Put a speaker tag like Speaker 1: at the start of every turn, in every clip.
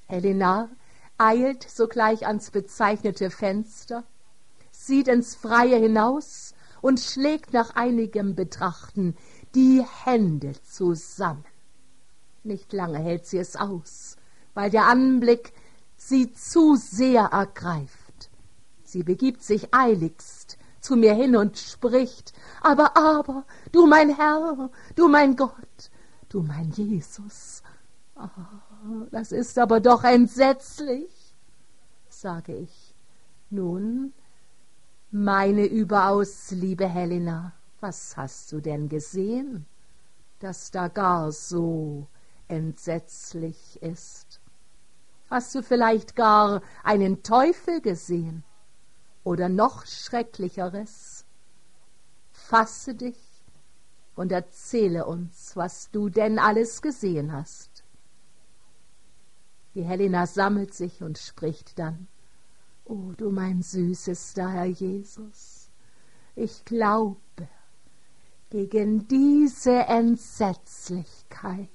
Speaker 1: Helena eilt sogleich ans bezeichnete Fenster, sieht ins Freie hinaus und schlägt nach einigem Betrachten die Hände zusammen. Nicht lange hält sie es aus, weil der Anblick sie zu sehr ergreift. Sie begibt sich eiligst zu mir hin und spricht: aber, du mein Herr, du mein Gott, du mein Jesus. Das ist aber doch entsetzlich, sage ich. Nun, meine überaus liebe Helena, was hast du denn gesehen, das da gar so entsetzlich ist? Hast du vielleicht gar einen Teufel gesehen oder noch Schrecklicheres? Fasse dich und erzähle uns, was du denn alles gesehen hast. Die Helena sammelt sich und spricht dann: O du mein süßester Herr Jesus, ich glaube, gegen diese Entsetzlichkeit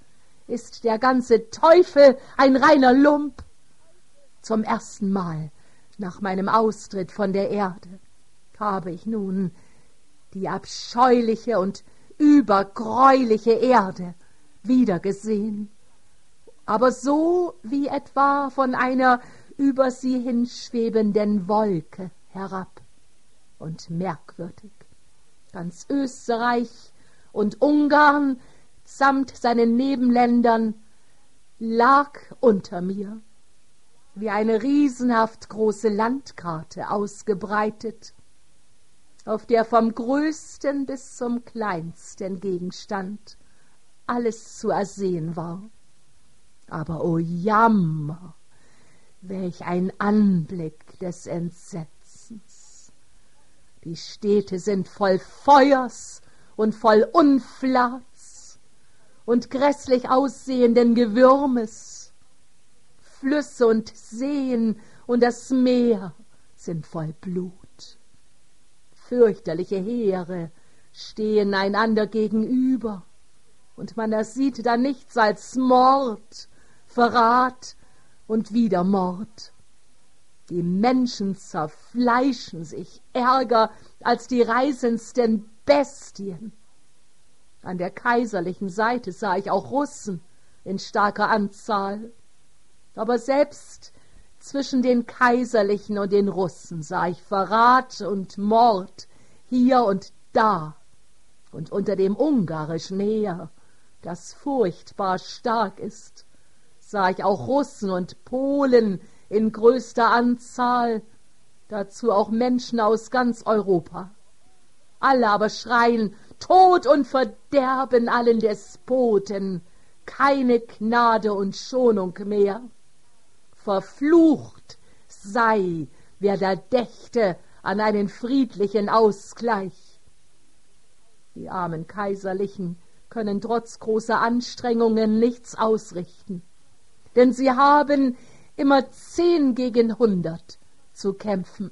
Speaker 1: ist der ganze Teufel ein reiner Lump. Zum ersten Mal nach meinem Austritt von der Erde habe ich nun die abscheuliche und übergreuliche Erde wiedergesehen, aber so wie etwa von einer über sie hinschwebenden Wolke herab. Und merkwürdig, ganz Österreich und Ungarn samt seinen Nebenländern lag unter mir, wie eine riesenhaft große Landkarte ausgebreitet, auf der vom größten bis zum kleinsten Gegenstand alles zu ersehen war. Aber o Jammer, welch ein Anblick des Entsetzens! Die Städte sind voll Feuers und voll Unflats und grässlich aussehenden Gewürmes. Flüsse und Seen und das Meer sind voll Blut. Fürchterliche Heere stehen einander gegenüber, und man ersieht da nichts als Mord, Verrat und wieder Mord. Die Menschen zerfleischen sich ärger als die reißendsten Bestien. An der kaiserlichen Seite sah ich auch Russen in starker Anzahl, aber selbst zwischen den Kaiserlichen und den Russen sah ich Verrat und Mord hier und da, und unter dem ungarischen Heer, das furchtbar stark ist, sah ich auch Russen und Polen in größter Anzahl, dazu auch Menschen aus ganz Europa. Alle aber schreien: Tod und Verderben allen Despoten, keine Gnade und Schonung mehr. Verflucht sei, wer da dächte an einen friedlichen Ausgleich. Die armen Kaiserlichen können trotz großer Anstrengungen nichts ausrichten, denn sie haben immer 10 gegen 100 zu kämpfen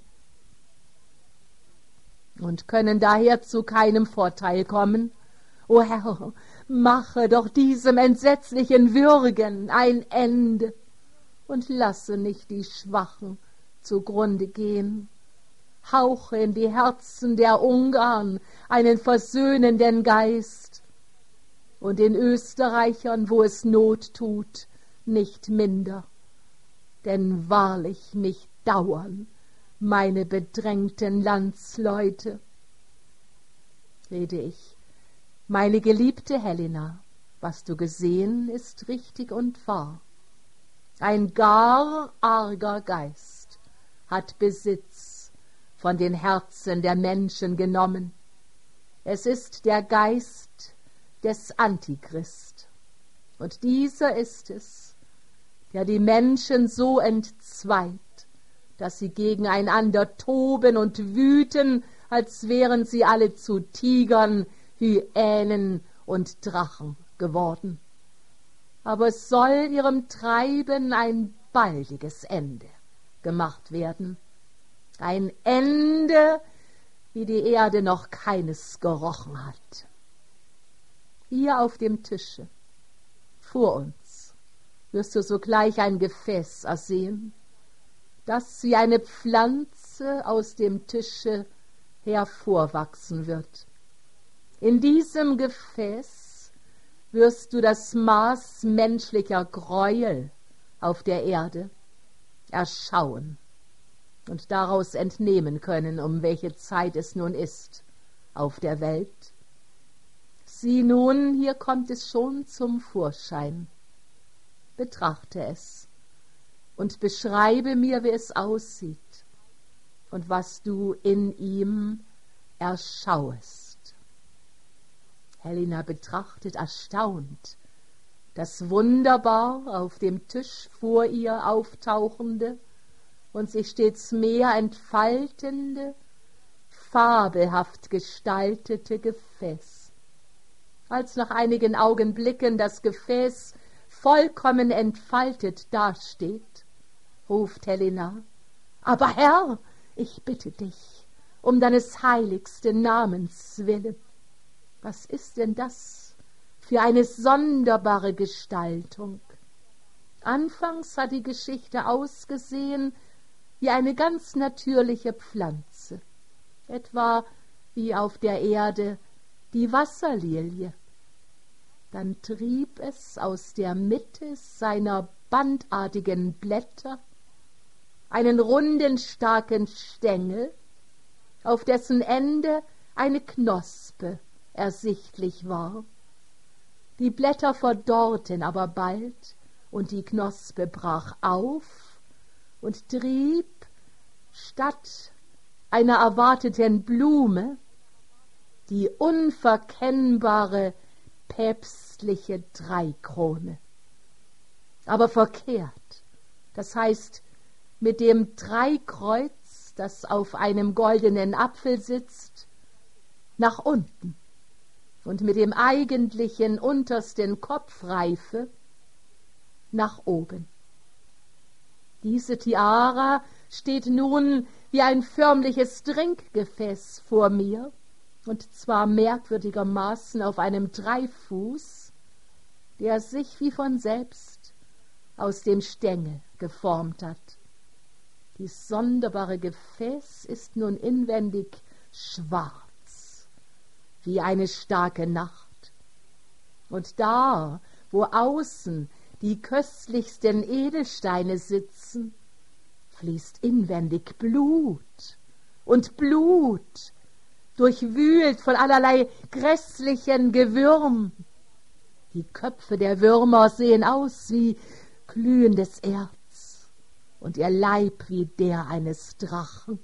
Speaker 1: und können daher zu keinem Vorteil kommen. O Herr, mache doch diesem entsetzlichen Würgen ein Ende und lasse nicht die Schwachen zugrunde gehen. Hauche in die Herzen der Ungarn einen versöhnenden Geist und den Österreichern, wo es Not tut, nicht minder. Denn wahrlich mich dauern meine bedrängten Landsleute. Rede ich: Meine geliebte Helena, was du gesehen, ist richtig und wahr. Ein gar arger Geist hat Besitz von den Herzen der Menschen genommen. Es ist der Geist des Antichrist. Und dieser ist es, der die Menschen so entzweit, dass sie gegeneinander toben und wüten, als wären sie alle zu Tigern, Hyänen und Drachen geworden. Aber es soll ihrem Treiben ein baldiges Ende gemacht werden. Ein Ende, wie die Erde noch keines gerochen hat. Hier auf dem Tische, vor uns, wirst du sogleich ein Gefäß ersehen, das wie eine Pflanze aus dem Tische hervorwachsen wird. In diesem Gefäß wirst du das Maß menschlicher Gräuel auf der Erde erschauen und daraus entnehmen können, um welche Zeit es nun ist auf der Welt. Sieh nun, hier kommt es schon zum Vorschein. Betrachte es und beschreibe mir, wie es aussieht und was du in ihm erschauest. Helena betrachtet erstaunt das wunderbar auf dem Tisch vor ihr auftauchende und sich stets mehr entfaltende, fabelhaft gestaltete Gefäß. Als nach einigen Augenblicken das Gefäß vollkommen entfaltet dasteht, ruft Helena: »Aber Herr, ich bitte dich, um deines heiligsten Namens willen, was ist denn das für eine sonderbare Gestaltung?« Anfangs hat die Geschichte ausgesehen wie eine ganz natürliche Pflanze, etwa wie auf der Erde die Wasserlilie. Dann trieb es aus der Mitte seiner bandartigen Blätter einen runden, starken Stängel, auf dessen Ende eine Knospe ersichtlich war. Die Blätter verdorrten aber bald, und die Knospe brach auf und trieb statt einer erwarteten Blume die unverkennbare päpstliche Dreikrone. Aber verkehrt, das heißt mit dem Dreikreuz, das auf einem goldenen Apfel sitzt, nach unten und mit dem eigentlichen untersten Kopfreife nach oben. Diese Tiara steht nun wie ein förmliches Trinkgefäß vor mir, und zwar merkwürdigermaßen auf einem Dreifuß, der sich wie von selbst aus dem Stängel geformt hat. Dies sonderbare Gefäß ist nun inwendig schwarz, wie eine starke Nacht. Und da, wo außen die köstlichsten Edelsteine sitzen, fließt inwendig Blut, und Blut, durchwühlt von allerlei grässlichen Gewürm. Die Köpfe der Würmer sehen aus wie glühendes Erz und ihr Leib wie der eines Drachen.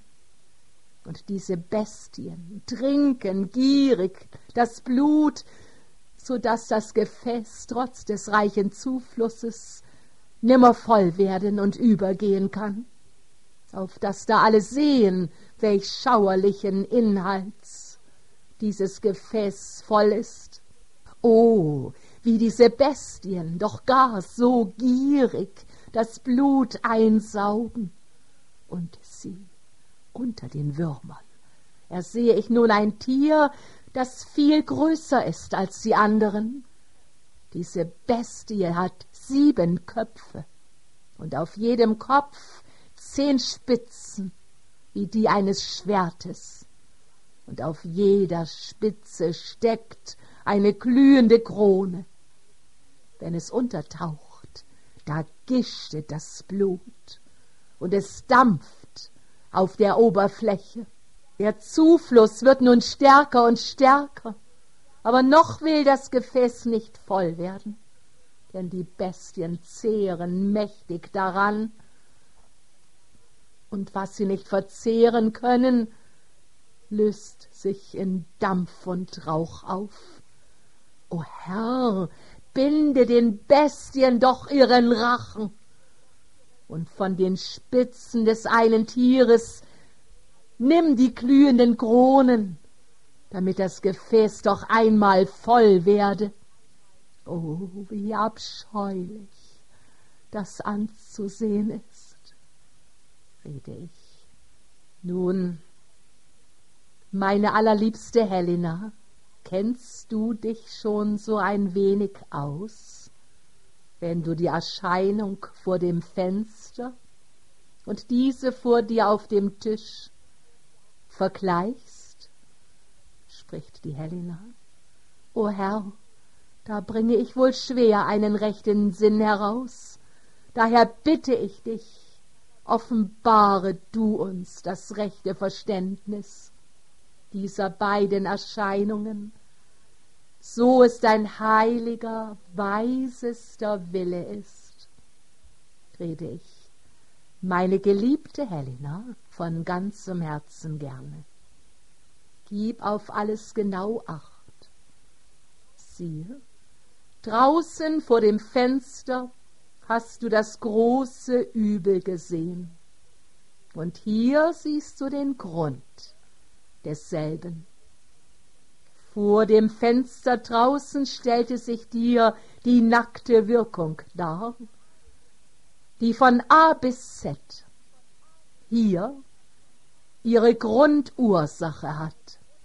Speaker 1: Und diese Bestien trinken gierig das Blut, so dass das Gefäß trotz des reichen Zuflusses nimmer voll werden und übergehen kann, auf dass da alle sehen, welch schauerlichen Inhalts dieses Gefäß voll ist. Oh, wie diese Bestien doch gar so gierig das Blut einsaugen. Und sie, unter den Würmern, ersehe ich nun ein Tier, das viel größer ist als die anderen. Diese Bestie hat 7 Köpfe und auf jedem Kopf 10 Spitzen, wie die eines Schwertes, und auf jeder Spitze steckt eine glühende Krone. Wenn es untertaucht, da gischt das Blut, und es dampft auf der Oberfläche. Der Zufluss wird nun stärker und stärker, aber noch will das Gefäß nicht voll werden, denn die Bestien zehren mächtig daran, und was sie nicht verzehren können, löst sich in Dampf und Rauch auf. O Herr, binde den Bestien doch ihren Rachen, und von den Spitzen des einen Tieres nimm die glühenden Kronen, damit das Gefäß doch einmal voll werde. Oh, wie abscheulich das anzusehen ist, rede ich. Nun, meine allerliebste Helena, kennst du dich schon so ein wenig aus? wenn du die Erscheinung vor dem Fenster und diese vor dir auf dem Tisch vergleichst, spricht die Helena. O Herr, da bringe ich wohl schwer einen rechten Sinn heraus. Daher bitte ich dich, offenbare du uns das rechte Verständnis dieser beiden Erscheinungen, so es dein heiliger, weisester Wille ist. Rede ich, meine geliebte Helena, von ganzem Herzen gerne. Gib auf alles genau Acht. Siehe, draußen vor dem Fenster hast du das große Übel gesehen. Und hier siehst du den Grund desselben. Vor dem Fenster draußen stellte sich dir die nackte Wirkung dar, die von A bis Z hier ihre Grundursache hat.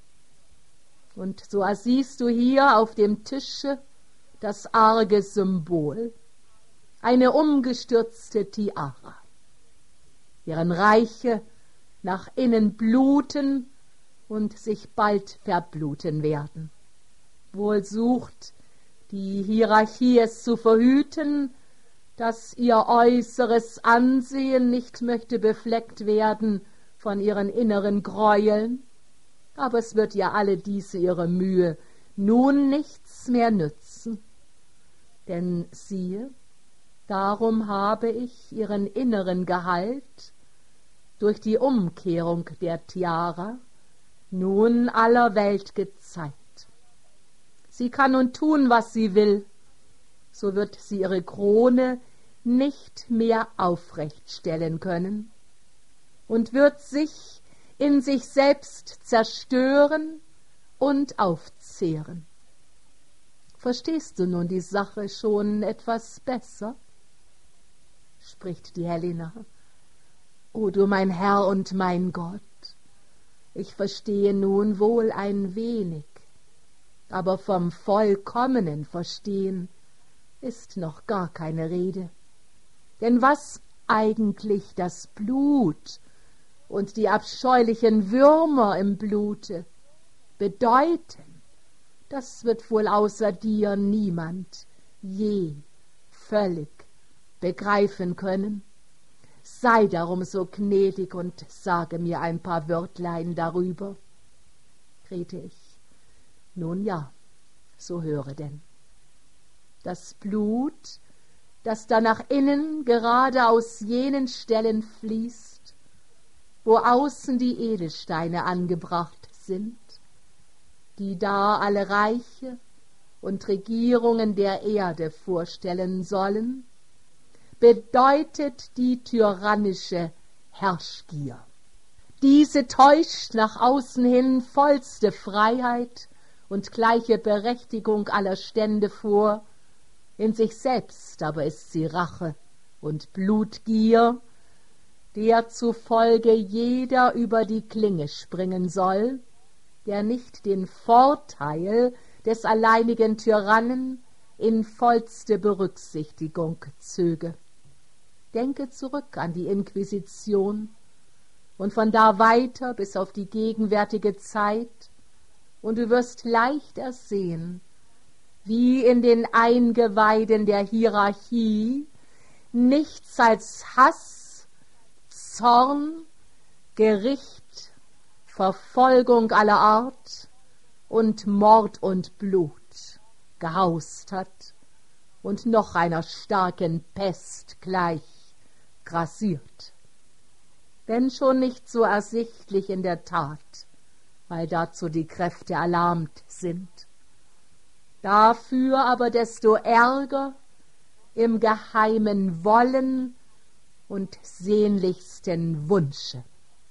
Speaker 1: Und so siehst du hier auf dem Tische das arge Symbol, eine umgestürzte Tiara, deren Reiche nach innen bluten und sich bald verbluten werden. Wohl sucht die Hierarchie es zu verhüten, dass ihr äußeres Ansehen nicht möchte befleckt werden von ihren inneren Gräueln, aber es wird ja alle diese ihre Mühe nun nichts mehr nützen. Denn siehe, darum habe ich ihren inneren Gehalt durch die Umkehrung der Tiara nun aller Welt gezeigt. Sie kann nun tun, was sie will, so wird sie ihre Krone nicht mehr aufrecht stellen können und wird sich in sich selbst zerstören und aufzehren. Verstehst du nun die Sache schon etwas besser? Spricht die Helena. O du mein Herr und mein Gott, ich verstehe nun wohl ein wenig, aber vom vollkommenen Verstehen ist noch gar keine Rede. Denn was eigentlich das Blut und die abscheulichen Würmer im Blute bedeuten, das wird wohl außer dir niemand je völlig begreifen können. Sei darum so gnädig und sage mir ein paar Wörtlein darüber. Rede ich. Nun ja, so höre denn. Das Blut, das da nach innen gerade aus jenen Stellen fließt, wo außen die Edelsteine angebracht sind, die da alle Reiche und Regierungen der Erde vorstellen sollen, bedeutet die tyrannische Herrschgier. Diese täuscht nach außen hin vollste Freiheit und gleiche Berechtigung aller Stände vor, in sich selbst aber ist sie Rache und Blutgier, der zufolge jeder über die Klinge springen soll, der nicht den Vorteil des alleinigen Tyrannen in vollste Berücksichtigung zöge. Denke zurück an die Inquisition und von da weiter bis auf die gegenwärtige Zeit, und du wirst leicht ersehen, wie in den Eingeweiden der Hierarchie nichts als Hass, Zorn, Gericht, Verfolgung aller Art und Mord und Blut gehaust hat und noch einer starken Pest gleich grassiert. Wenn schon nicht so ersichtlich in der Tat, weil dazu die Kräfte erlahmt sind. Dafür aber desto ärger im geheimen Wollen und sehnlichsten Wunsche.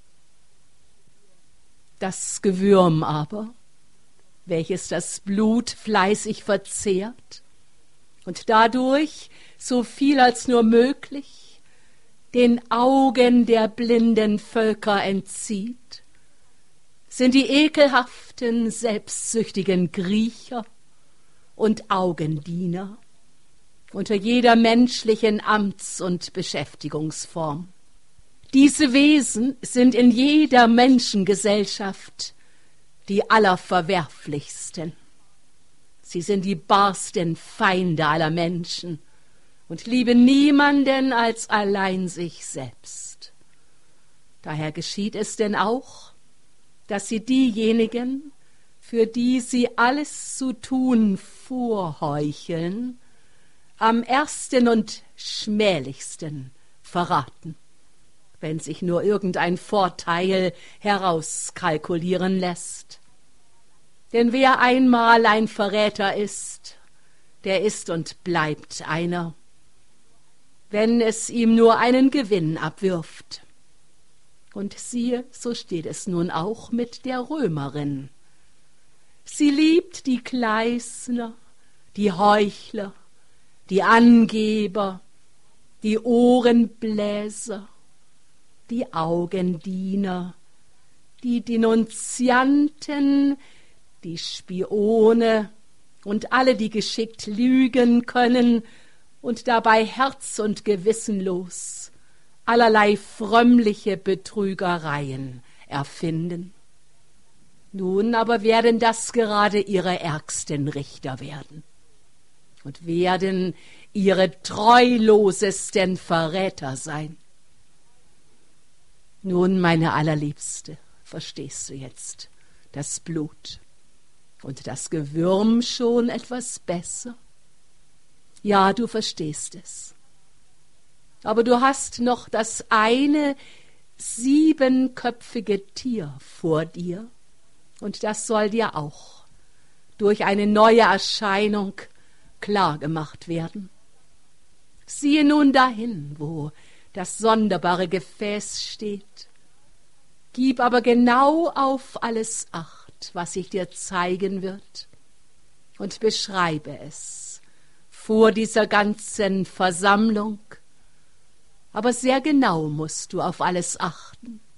Speaker 1: Das Gewürm aber, welches das Blut fleißig verzehrt und dadurch, so viel als nur möglich, den Augen der blinden Völker entzieht, sind die ekelhaften, selbstsüchtigen Griecher und Augendiener, unter jeder menschlichen Amts- und Beschäftigungsform. Diese Wesen sind in jeder Menschengesellschaft die allerverwerflichsten. Sie sind die barsten Feinde aller Menschen und lieben niemanden als allein sich selbst. Daher geschieht es denn auch, dass sie diejenigen, für die sie alles zu tun vorheucheln, am ersten und schmählichsten verraten, wenn sich nur irgendein Vorteil herauskalkulieren lässt. Denn wer einmal ein Verräter ist, der ist und bleibt einer, wenn es ihm nur einen Gewinn abwirft. Und siehe, so steht es nun auch mit der Römerin. Sie liebt die Gleisner, die Heuchler, die Angeber, die Ohrenbläser, die Augendiener, die Denunzianten, die Spione und alle, die geschickt lügen können und dabei herz- und gewissenlos allerlei frömmliche Betrügereien erfinden. Nun aber werden das gerade ihre ärgsten Richter werden und werden ihre treulosesten Verräter sein. Nun, meine Allerliebste, verstehst du jetzt das Blut und das Gewürm schon etwas besser? Ja, du verstehst es. Aber du hast noch das eine 7köpfige Tier vor dir, und das soll dir auch durch eine neue Erscheinung klar gemacht werden. Siehe nun dahin, wo das sonderbare Gefäß steht. Gib aber genau auf alles Acht, was sich dir zeigen wird, und beschreibe es vor dieser ganzen Versammlung. Aber sehr genau musst du auf alles achten,